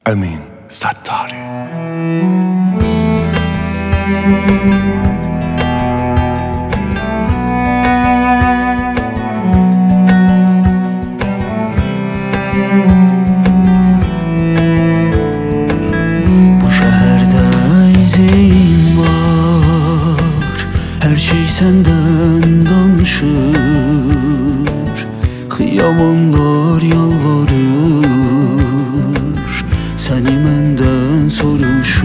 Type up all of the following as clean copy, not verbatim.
Emin Sattari. Bu şehirde izin var, her şey senden danışır. Kıyamanlar yalvarır, seni menden soruşur.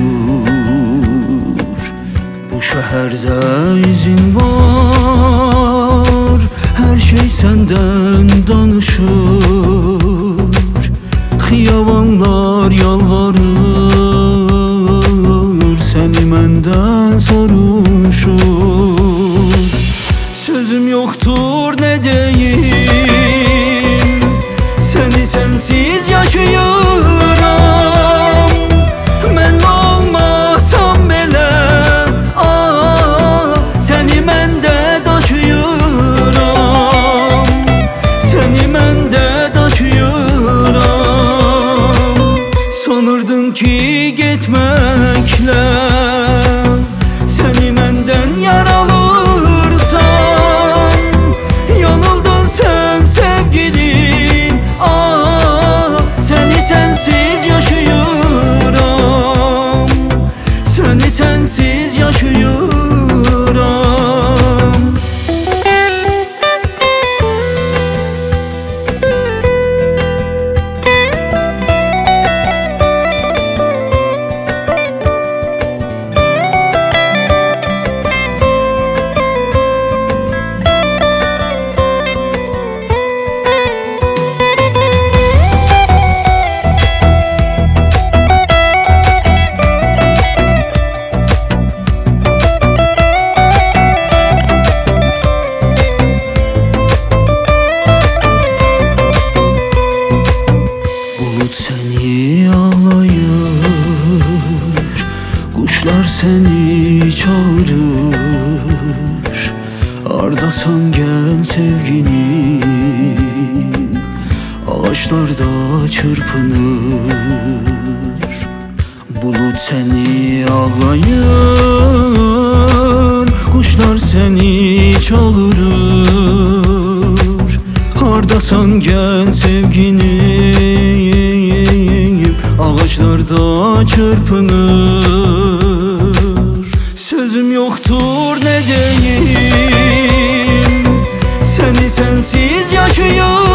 Bu şehirde izin var, her şey senden danışır. Kıyamanlar yalvarır, seni menden soruşur. Sözüm yoktur ne deyim, seni sensiz yaşayıram. Ben olmasam belə, seni mende daşıyıram. Seni mende daşıyıram. Sanırdın ki gitmekle seni menden yaralırsan. Yanıldın sen sevgilim, seni sensiz yaşayıram. Seni sensiz yaşayıram. Seni ağlayır, kuşlar seni çağırır. Ardasan gel sevgilim, ağaçlarda çırpınır. Bulut seni ağlayır, kuşlar seni çağırır. Ardasan gel sevgilim, ağaçlarda çırpınır. Sözüm yoktur ne deyim, seni sensiz yaşayıram.